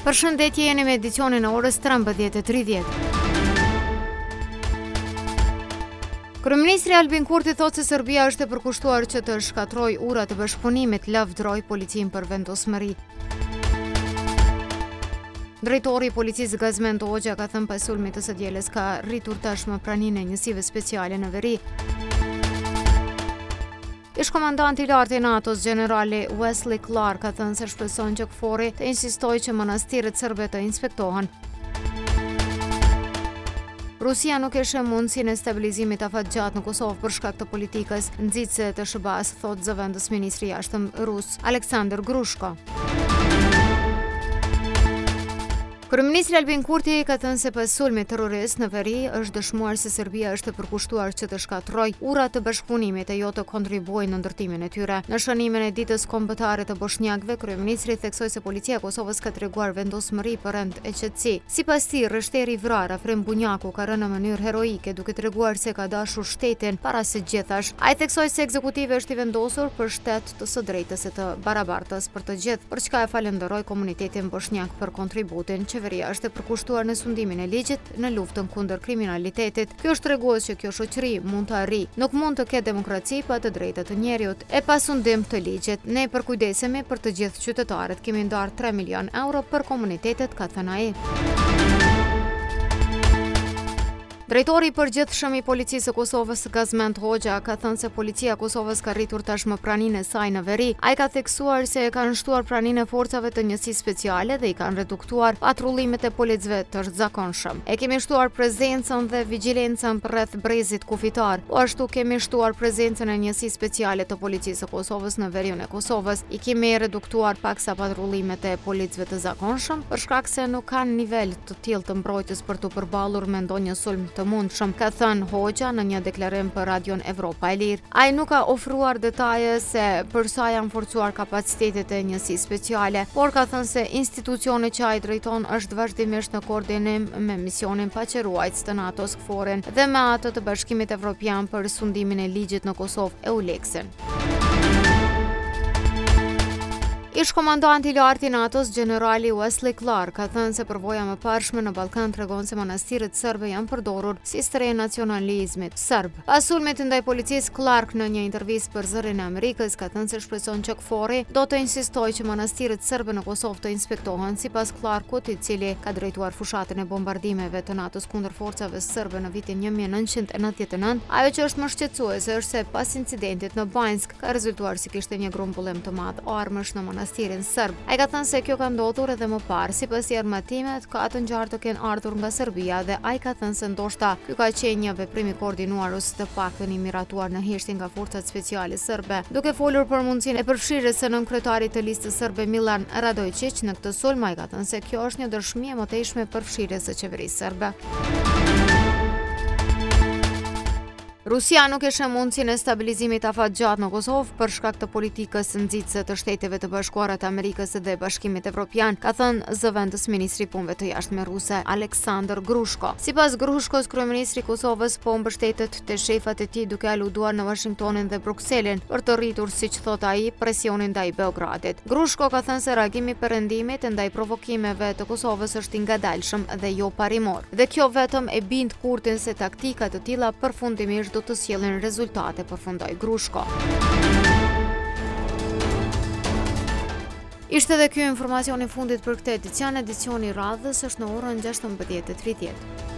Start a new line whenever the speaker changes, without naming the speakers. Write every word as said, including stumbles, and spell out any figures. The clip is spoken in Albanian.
Përshëndetje, jeni me edicionin e orës trembëdhjetë e tridhjetë. Kryeministri Albin Kurti thotë se Serbia është e përkushtuar që të shkatrojë ura të bashkëpunimit, lavdëroi policinë për vendosmëri. Drejtori i policisë Gazmend Hoxha ka thënë pas sulmit të së dielës ka rritur tashmë praninë e njësive speciale në veri. Ish-komandanti i lartë i NATO-s, generali Wesley Clark, ka thënë se shpreson që K F O R-i të insistojë që monastiret serbe të inspektohen. Rusia nuk e sheh mundësinë e stabilizimit afatgjatë në Kosovë për shkak të politikës nxitse të S B A-s, thotë zëvendës ministri i jashtëm rus Aleksandr Grushko. Kryeministri Albin Kurti ka thënë se pas sulmit terrorist në veri është dëshmuar se Serbia është e përkushtuar që të shkatrojë urat të bashkëpunimit e jo të kontribuojë në ndërtimin e tyre. Në shënimin e ditës kombëtare të bosnjakëve, kryeministri theksoi se policia e Kosovës ka treguar vendosmëri për rend e qetësi. Sipas tij, rreshteri i vrarë Afrim Bunjaku ka rënë në mënyrë heroike, duke treguar se ka dashur shtetin para së gjithash. Ai theksoi se ekzekutivi është i vendosur për shtet të së drejtës e të barabartës për të gjithë, për çka e falenderoi komunitetin bosnjak për kontributin. Qeveria është e përkushtuar në sundimin e ligjit në luftën kundër kriminalitetit. Kjo është tregues që kjo shoqëri mund të arrijë. Nuk mund të ketë demokraci pa të drejtat të njerëzit. E pa sundim të ligjit, ne përkujdesemi për të gjithë qytetarët. Kemi ndarë tre milion euro për komunitetet, ka thënë ai. Drejtori i përgjithshëm i policisë së Kosovës Gazmend Hoxha ka thënë se policia e Kosovës ka rritur tashmë praninë e saj në veri. Ai ka theksuar se e kanë shtuar praninë e forcave të njësisë speciale dhe i kanë reduktuar patrullimet e policëve të zakonshëm. E kemi shtuar prezencën dhe vigjilencën rreth brezit kufitar. Po ashtu kemi shtuar prezencën e njësisë speciale të policisë së Kosovës në veriun e Kosovës. I kemi reduktuar paksa patrullimet e policëve të zakonshëm për shkak se nuk kanë nivel të tillë të mbrojtjes për të përballur me ndonjë sulm të mundshëm, ka thënë Hoxha në një deklarim për Radion Evropa e Lirë. Ai nuk ka ofruar detaje se për sa janë forcuar kapacitetet e njësisë speciale, por ka thënë se institucioni që ai drejton është vazhdimisht në koordinim me misionin paqëruajtës të NATO-s K F O R-in dhe me atë të Bashkimit Evropian për sundimin e ligjit në Kosovë EULEX-in. Ish-komandanti i lartë i NATO-s, generali Wesley Clark, ka thënë se përvoja më parshme në Ballkan tregon se monastiret serbe janë përdorur si stre nacionalizmit serb. Pas sulmit ndaj policisë, Clark në një intervistë për Zërin e Amerikës ka thënë se shpreson që K F O R-i do të insistojë që monastiret serbe në Kosovë të inspektohen. Sipas Clarkut, i cili ka drejtuar fushatën e bombardimeve të NATO-s kundër forcave serbe në vitin një mijë e nëntëqind e nëntëdhjetë e nëntë, ajo që është më shqetësuese është se pas incidentit në Banjsk ka rezultuar si kishte një grumbullim të madh armësh në monastirin serb. Ai ka thënë se kjo ka ndodhur edhe më parë, sipas i armatimet ka të ngjarë të kenë ardhur nga Serbia dhe ai ka thënë se ndoshta ky ka qenë një veprim i koordinuar ose të paktën i miratuar në heshtje nga forcat speciale serbe. Duke folur për mundësinë e përfshirjes së nënkryetarit të listës serbe Milan Radojčić në këtë sulm, ai ka thënë se kjo është një dëshmi e mëtejshme për përfshirjes së qeverisë serbe. Rusia nuk e sheh mundësinë e stabilizimit afatgjatë në Kosovë për shkak të politikës nxitse të Shteteve të Bashkuara të Amerikës dhe Bashkimit Evropian, ka thënë zëvendës ministri i punëve të jashtme ruse Aleksandr Grushko. Sipas Grushkos, kryeministri i Kosovës po mbështetet te shefat e tij duke aluduar në Washingtonin dhe Brukselin për të rritur, siç thot ai, presionin ndaj Beogradit. Grushko ka thënë se reagimi i perëndimit ndaj provokimeve të Kosovës është i ngadalshëm dhe jo parimor. Dhe kjo vetëm e bind Kurtin se taktika të tilla përfundimisht do të sjellin rezultate, përfundoi Grushko. Ishte edhe ky informacioni i fundit për këtë edicion. Edicioni i radhës është në orën gjashtëmbëdhjetë e tridhjetë.